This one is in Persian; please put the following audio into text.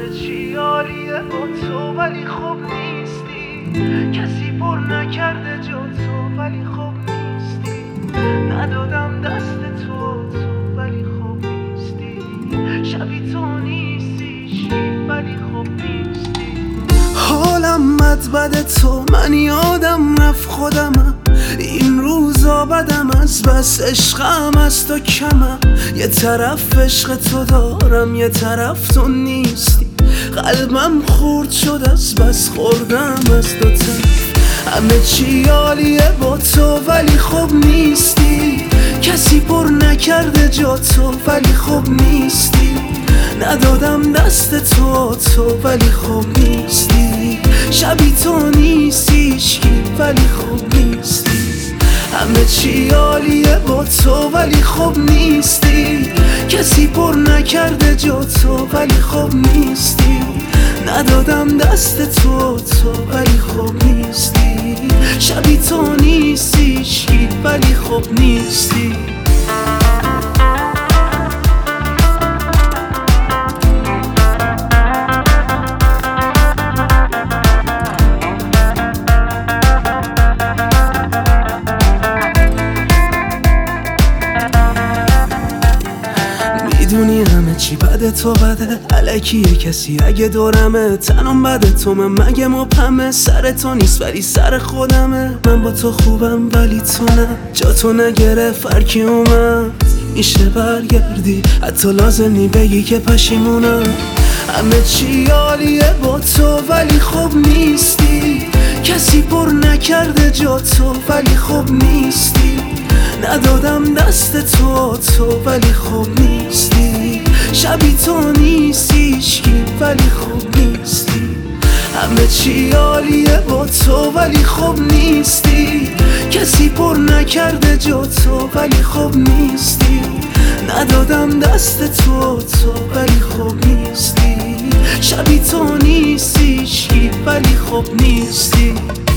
چی عالیه با تو ولی خوب نیستی. کسی پر نکرده جا تو ولی خوب نیستی. ندادم دست تو ولی خوب نیستی. شبی تو نیستی ولی خوب نیستی. حالم بد تو، من یادم رفت خودمم. این روزا بدم از بس عشقم از تو کمم. یه طرف عشق تو دارم یه طرف تو نیستی. قلبم خورد شد از بس خوردم از دو طرف. همه چی عالیه با تو ولی خوب نیستی. کسی پر نکرده جا تو ولی خوب نیستی. ندادم دست تو ولی خوب نیستی. شبی تو نیستی هیچکی ولی خوب نیستی. همه چی عالیه با تو ولی خوب نیستی. کسی پر نکرده جا تو ولی خوب نیستی. ندادم دست تو ولی خوب نیستی. شبی تو نیستی هیچکی ولی خوب نیستی. میدونی همه چی بده تو بده. الکیه کسی اگه دورمه. تنم بده تو من مگه مبهمه. سر تو نیست ولی سر خودمه. من با تو خوبم ولی تو نه. جا تو نگره فرکی اومد. میشه برگردی حتی لازم نی بگی که پشیمونم. همه چی عالیه با تو ولی خوب نیستی. کسی پر نکرده جا تو ولی خوب نیستی. ندادم دست تو ولی خوب نیستی. شبی تو نیستی هیچکی ولی خوب نیستی. همه چی عالیه با تو ولی خوب نیستی. کسی پر نکرده جا تو ولی خوب نیستی. ندادم دست تو ولی خوب نیستی. شبی تو نیستی هیچکی ولی خوب نیستی.